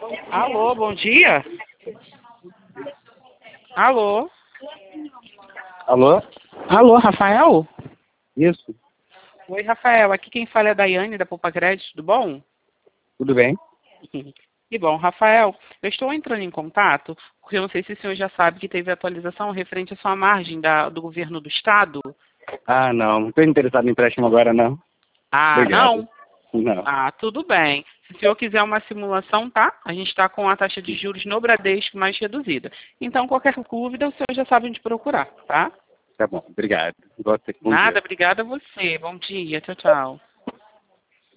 Alô, bom dia. Alô. Alô? Alô, Rafael? Isso, Oi, Rafael. Aqui quem fala é a Daiane, da Poupa Crédito, tudo bom? tudo bem? Que bom, Rafael. Eu estou entrando em contato, porque eu não sei se o senhor já sabe que teve atualização referente à sua margem do governo do Estado. Ah, não estou interessado em empréstimo agora, não. Ah, Obrigado. não? Não, Ah, tudo bem. Se o senhor quiser uma simulação, tá? A gente está com a taxa de juros no Bradesco mais reduzida. Então, qualquer dúvida, o senhor já sabe onde procurar, tá? tá bom, obrigado. Bom dia. Nada, obrigada a você. Bom dia, tchau, tchau.